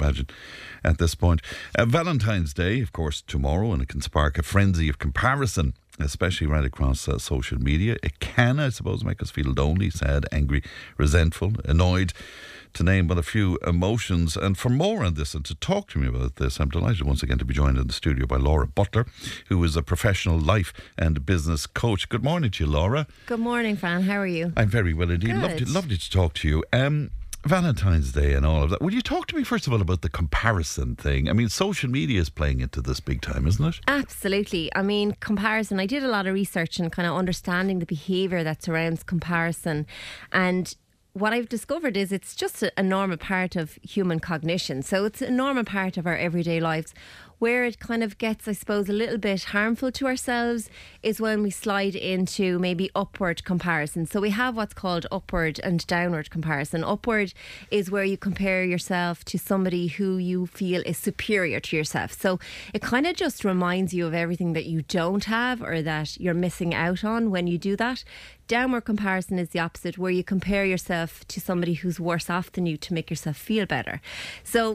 imagine, at this point. Valentine's Day, of course, tomorrow, and it can spark a frenzy of comparison, especially right across social media. It can, I suppose, make us feel lonely, sad, angry, resentful, annoyed, to name but a few emotions. And for more on this and to talk to me about this, I'm delighted once again to be joined in the studio by Laura Butler, who is a professional life and business coach. Good morning to you, Laura. Good morning, Fran. How are you? I'm very well indeed. Lovely to talk to you. Valentine's Day and all of that. Will you talk to me first of all about the comparison thing? I mean, social media is playing into this big time, isn't it? Absolutely. I mean, comparison. I did a lot of research and kind of understanding the behaviour that surrounds comparison. And what I've discovered is it's just a normal part of human cognition. So it's a normal part of our everyday lives. Where it kind of gets, I suppose, a little bit harmful to ourselves is when we slide into maybe upward comparison. So we have what's called upward and downward comparison. Upward is where you compare yourself to somebody who you feel is superior to yourself. So it kind of just reminds you of everything that you don't have or that you're missing out on when you do that. Downward comparison is the opposite, where you compare yourself to somebody who's worse off than you to make yourself feel better. So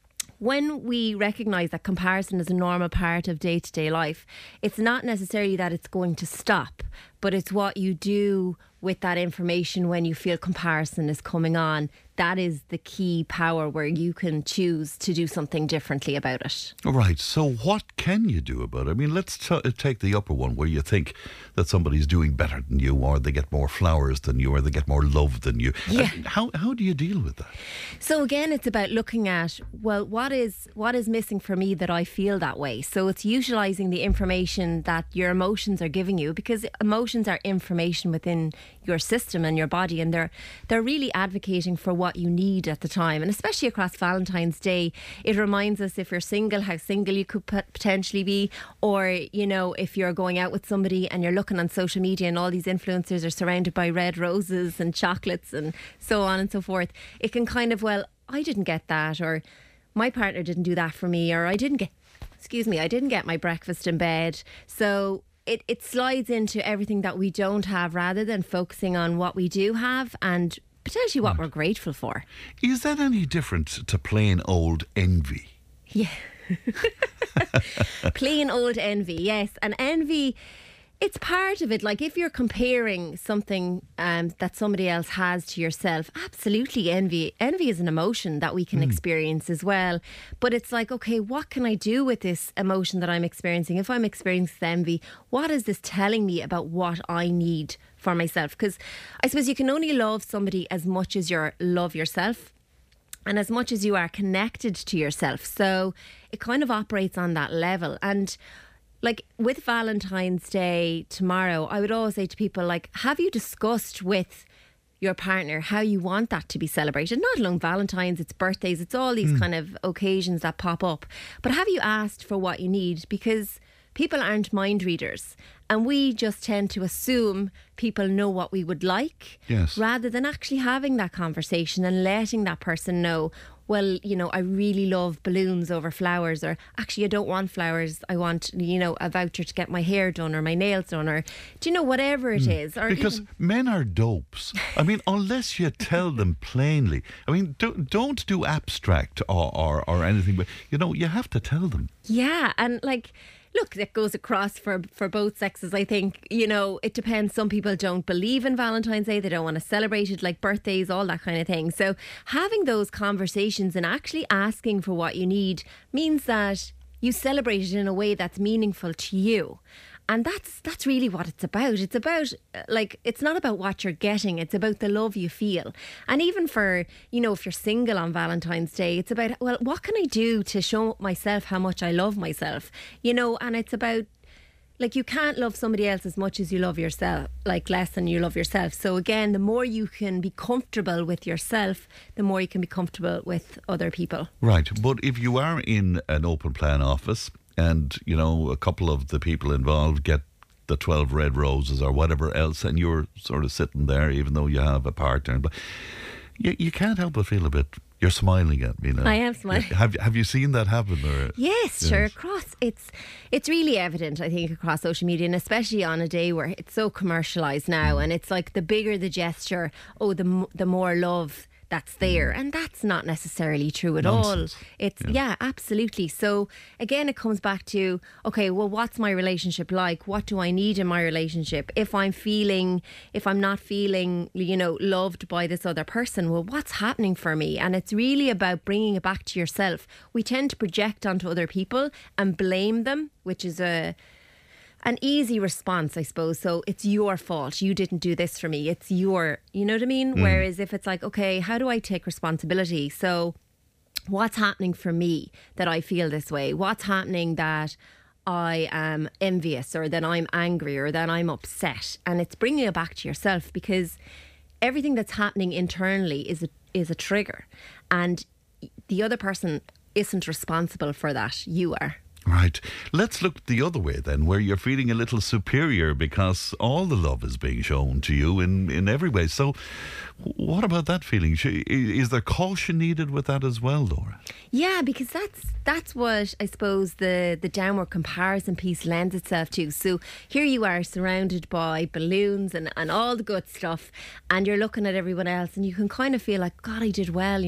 when we recognise that comparison is a normal part of day-to-day life, it's not necessarily that it's going to stop, but it's what you do with that information when you feel comparison is coming on. That is the key power where you can choose to do something differently about it. Right. So what can you do about it? I mean, let's take the upper one where you think that somebody's doing better than you, or they get more flowers than you, or they get more love than you. Yeah. How do you deal with that? So again, it's about looking at, well, what is missing for me that I feel that way? So it's utilising the information that your emotions are giving you, because emotions are information within your system and your body, and they're really advocating for what you need at the time. And especially across Valentine's Day, it reminds us, if you're single, how single you could potentially be, or, you know, if you're going out with somebody and you're looking on social media and all these influencers are surrounded by red roses and chocolates and so on and so forth, it can kind of, well, I didn't get that, or my partner didn't do that for me, or I didn't get my breakfast in bed. So it slides into everything that we don't have rather than focusing on what we do have and potentially what we're grateful for. Is that any different to plain old envy? Yeah. Plain old envy, yes. And envy, it's part of it. Like if you're comparing something that somebody else has to yourself, absolutely envy is an emotion that we can experience as well. But it's like, okay, what can I do with this emotion that I'm experiencing? If I'm experiencing envy, what is this telling me about what I need for myself? Because I suppose you can only love somebody as much as you love yourself, and as much as you are connected to yourself. So it kind of operates on that level. And like with Valentine's Day tomorrow, I would always say to people, like, have you discussed with your partner how you want that to be celebrated? Not alone Valentine's, it's birthdays, it's all these kind of occasions that pop up. But have you asked for what you need? Because people aren't mind readers, and we just tend to assume people know what we would like, yes, rather than actually having that conversation and letting that person know, well, you know, I really love balloons over flowers, or actually I don't want flowers, I want, you know, a voucher to get my hair done or my nails done, or do you know, whatever it is. Or because men are dopes. I mean, unless you tell them plainly. I mean, don't do abstract or anything, but, you know, you have to tell them. Yeah, and like, look, it goes across for both sexes, I think. You know, it depends. Some people don't believe in Valentine's Day. They don't want to celebrate it, like birthdays, all that kind of thing. So having those conversations and actually asking for what you need means that you celebrate it in a way that's meaningful to you. And that's really what it's about. It's about, like, it's not about what you're getting. It's about the love you feel. And even for, you know, if you're single on Valentine's Day, it's about, well, what can I do to show myself how much I love myself? You know, and it's about, like, you can't love somebody else as much as you love yourself, like less than you love yourself. So again, the more you can be comfortable with yourself, the more you can be comfortable with other people. Right. But if you are in an open plan office, and, you know, a couple of the people involved get the 12 red roses or whatever else, and you're sort of sitting there even though you have a partner, but you can't help but feel a bit, you're smiling at me now. I am smiling. Have you seen that happen? Or? Yes, sure. Across, it's really evident, I think, across social media, and especially on a day where it's so commercialised now, and it's like the bigger the gesture, the more love that's there, and that's not necessarily true at Nonsense. all. It's yeah, absolutely. So again, it comes back to, okay, well, what's my relationship like? What do I need in my relationship? If I'm not feeling, loved by this other person, well, what's happening for me? And it's really about bringing it back to yourself. We tend to project onto other people and blame them, which is an easy response, I suppose. So it's your fault. You didn't do this for me. It's you know what I mean? Whereas if it's like, okay, how do I take responsibility? So what's happening for me that I feel this way? What's happening that I am envious, or that I'm angry, or that I'm upset? And it's bringing it back to yourself, because everything that's happening internally is a trigger, and the other person isn't responsible for that. You are. Right. Let's look the other way then, where you're feeling a little superior because all the love is being shown to you in every way. So what about that feeling? Is there caution needed with that as well, Laura? Yeah, because that's what I suppose the downward comparison piece lends itself to. So here you are surrounded by balloons and all the good stuff, and you're looking at everyone else, and you can kind of feel like, God, I did well.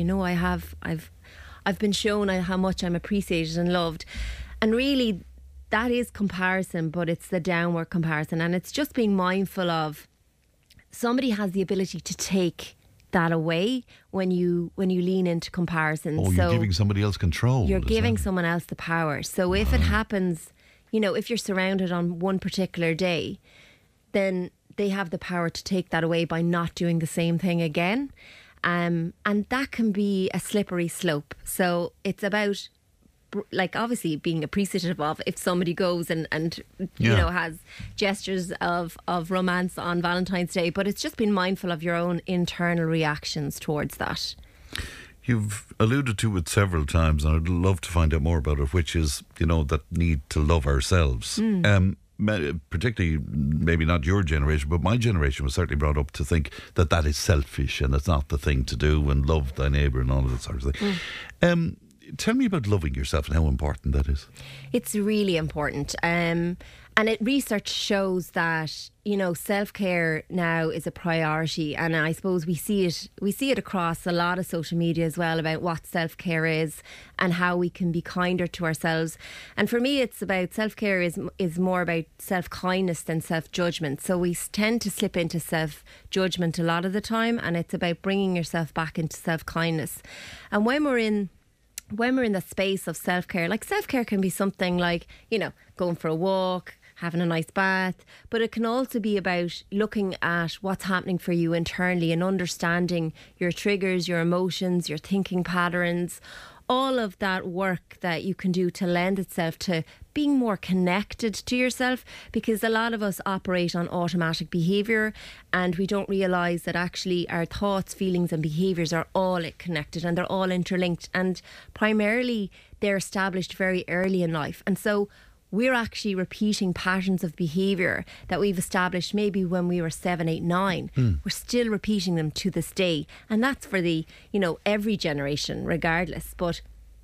I've been shown how much I'm appreciated and loved. And really, that is comparison, but it's the downward comparison. And it's just being mindful of, somebody has the ability to take that away when you lean into comparison. Oh, you're giving somebody else control. You're giving someone else the power. So if it happens, if you're surrounded on one particular day, then they have the power to take that away by not doing the same thing again. And that can be a slippery slope. So it's about, like, obviously being appreciative of if somebody goes and has gestures of romance on Valentine's Day, but it's just being mindful of your own internal reactions towards that. You've alluded to it several times, and I'd love to find out more about it, which is, that need to love ourselves. Particularly, maybe not your generation, but my generation was certainly brought up to think that is selfish and it's not the thing to do, and love thy neighbour and all of that sort of thing. Tell me about loving yourself and how important that is. It's really important. And research shows that, self-care now is a priority. And I suppose we see it across a lot of social media as well, about what self-care is and how we can be kinder to ourselves. And for me, it's about self-care is more about self-kindness than self-judgment. So we tend to slip into self-judgment a lot of the time, and it's about bringing yourself back into self-kindness. And when we're in the space of self-care, like, self-care can be something like, going for a walk, having a nice bath, but it can also be about looking at what's happening for you internally and understanding your triggers, your emotions, your thinking patterns, all of that work that you can do to lend itself to being more connected to yourself, because a lot of us operate on automatic behaviour, and we don't realise that actually our thoughts, feelings and behaviours are all connected, and they're all interlinked, and primarily they're established very early in life. And so we're actually repeating patterns of behaviour that we've established maybe when we were 7, 8, 9. We're still repeating them to this day. And that's for every generation, regardless. But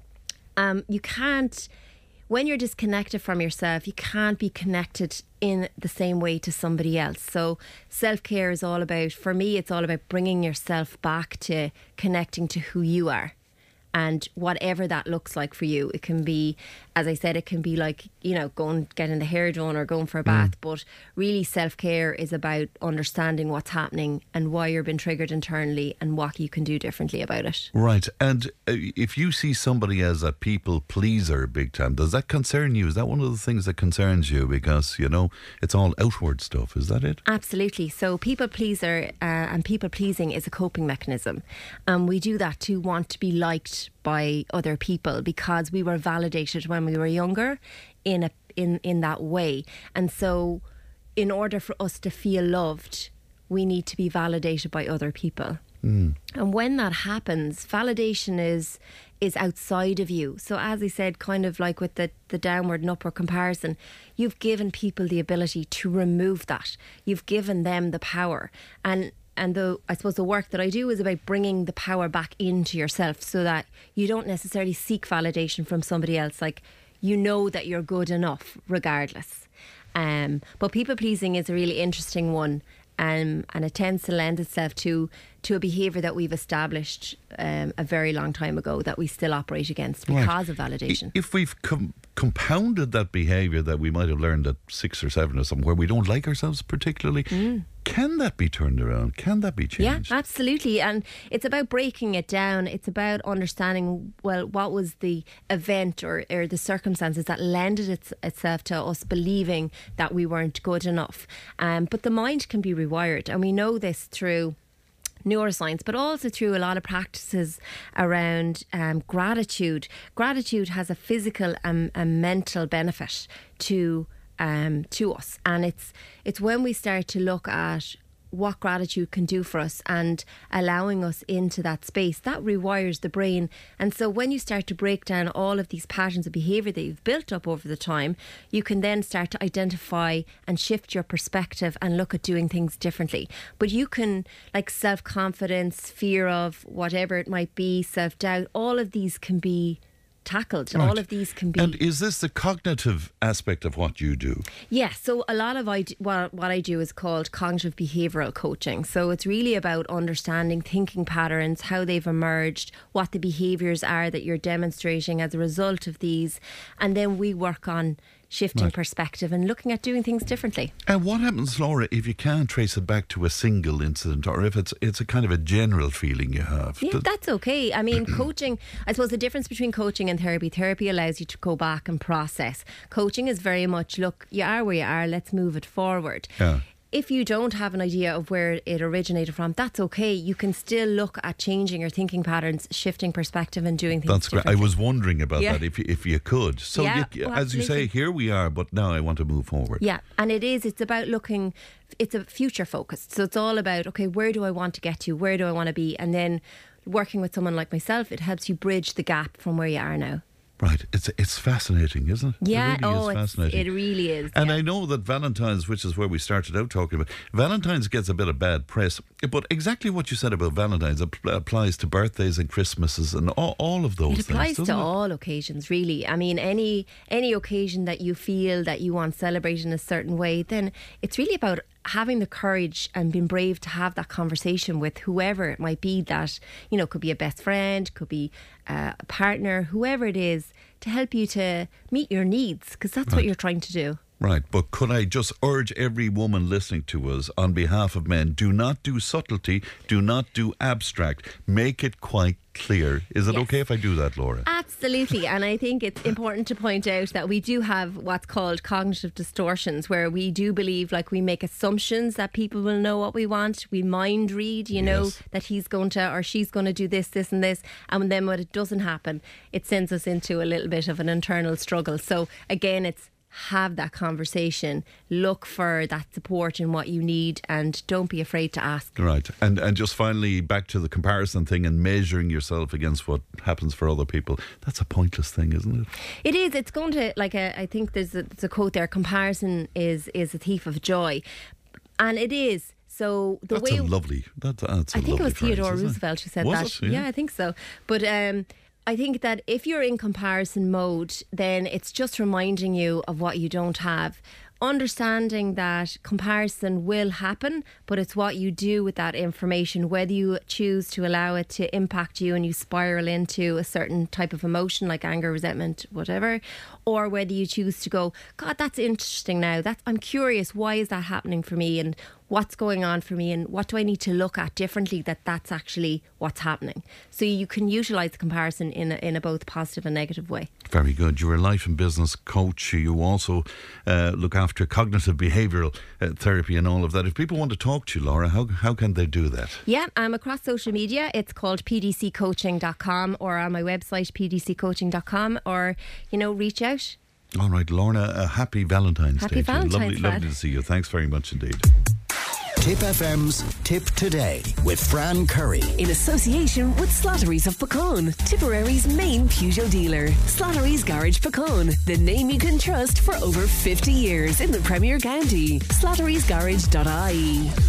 you can't, when you're disconnected from yourself, you can't be connected in the same way to somebody else. So self-care is all about, for me, it's all about bringing yourself back to connecting to who you are. And whatever that looks like for you, it can be, as I said, it can be like, going, getting the hair done or going for a bath. But really, self-care is about understanding what's happening and why you're being triggered internally and what you can do differently about it. Right. And if you see somebody as a people pleaser big time, does that concern you? Is that one of the things that concerns you? Because, it's all outward stuff. Is that it? Absolutely. So people pleaser and people pleasing is a coping mechanism. We do that to want to be liked by other people because we were validated when we were younger in that way. And so in order for us to feel loved, we need to be validated by other people. And when that happens, validation is outside of you. So as I said, kind of like with the downward and upward comparison, you've given people the ability to remove that. You've given them the power. And I suppose the work that I do is about bringing the power back into yourself so that you don't necessarily seek validation from somebody else. Like, that you're good enough regardless. But people pleasing is a really interesting one. and it tends to lend itself to a behaviour that we've established a very long time ago that we still operate against because of validation. If we've compounded that behaviour that we might have learned at 6 or 7 or something, where we don't like ourselves particularly, can that be turned around? Can that be changed? Yeah, absolutely. And it's about breaking it down. It's about understanding, well, what was the event or the circumstances that lended itself to us believing that we weren't good enough. But the mind can be rewired. And we know this through neuroscience, but also through a lot of practices around gratitude. Gratitude has a physical and mental benefit to us, and it's when we start to look at what gratitude can do for us and allowing us into that space that rewires the brain. And so when you start to break down all of these patterns of behaviour that you've built up over the time, you can then start to identify and shift your perspective and look at doing things differently. But you can, like self-confidence, fear of whatever it might be, self-doubt, all of these can be tackled. Right. All of these can be. And is this the cognitive aspect of what you do? Yeah, so a lot of what I do is called cognitive behavioural coaching. So it's really about understanding thinking patterns, how they've emerged, what the behaviours are that you're demonstrating as a result of these, and then we work on shifting perspective and looking at doing things differently. And what happens, Laura, if you can't trace it back to a single incident, or if it's a kind of a general feeling you have? Yeah, that's okay. I mean, coaching, I suppose the difference between coaching and therapy allows you to go back and process. Coaching is very much, look, you are where you are, let's move it forward. Yeah. If you don't have an idea of where it originated from, that's okay. You can still look at changing your thinking patterns, shifting perspective and doing things differently. Great. I was wondering about that, if you could. So as you say, here we are, but now I want to move forward. Yeah, and it's about looking, it's a future focused. So it's all about, okay, where do I want to get to? Where do I want to be? And then working with someone like myself, it helps you bridge the gap from where you are now. Right, it's fascinating, isn't it? Yeah, it really is fascinating. It really is. And I know that Valentine's, which is where we started out talking about, Valentine's gets a bit of bad press, but exactly what you said about Valentine's applies to birthdays and Christmases and all of those things. It applies to all occasions, really. I mean, any occasion that you feel that you want celebrated in a certain way, then it's really about having the courage and being brave to have that conversation with whoever it might be, that, you know, could be a best friend, could be a partner, whoever it is, to help you to meet your needs, because that's what you're trying to do. Right, but could I just urge every woman listening to us on behalf of men, do not do subtlety, do not do abstract, make it quite clear. Is it okay if I do that, Laura? Absolutely, and I think it's important to point out that we do have what's called cognitive distortions, where we do believe, like, we make assumptions that people will know what we want. We mind read, you know, that he's going to or she's going to do this, this and this, and then when it doesn't happen, it sends us into a little bit of an internal struggle. So again, it's have that conversation, look for that support in what you need, and don't be afraid to ask. Right. And just finally, back to the comparison thing and measuring yourself against what happens for other people. That's a pointless thing, isn't it? It is. It's going to, like, I think there's a quote there, comparison is a thief of joy. And it is. So that's a lovely I think it was Theodore Roosevelt who said that. Yeah, I think so. But I think that if you're in comparison mode, then it's just reminding you of what you don't have. Understanding that comparison will happen, but it's what you do with that information, whether you choose to allow it to impact you and you spiral into a certain type of emotion like anger, resentment, whatever, or whether you choose to go, God, that's interesting now. I'm curious, why is that happening for me, and what's going on for me, and what do I need to look at differently that's actually what's happening. So you can utilise the comparison in a both positive and negative way. Very good. You're a life and business coach. You also look after cognitive behavioural therapy and all of that. If people want to talk to you, Laura, how can they do that? Yeah, I'm across social media. It's called pdccoaching.com, or on my website pdccoaching.com, or, you know, reach out. All right, Lorna, a happy Valentine's Day. Happy Valentine's Day. Lovely to see you. Thanks very much indeed. Tip FM's Tip Today with Fran Curry. In association with Slattery's of Puckane, Tipperary's main Peugeot dealer. Slattery's Garage Puckane, the name you can trust for over 50 years in the Premier County. Slattery'sGarage.ie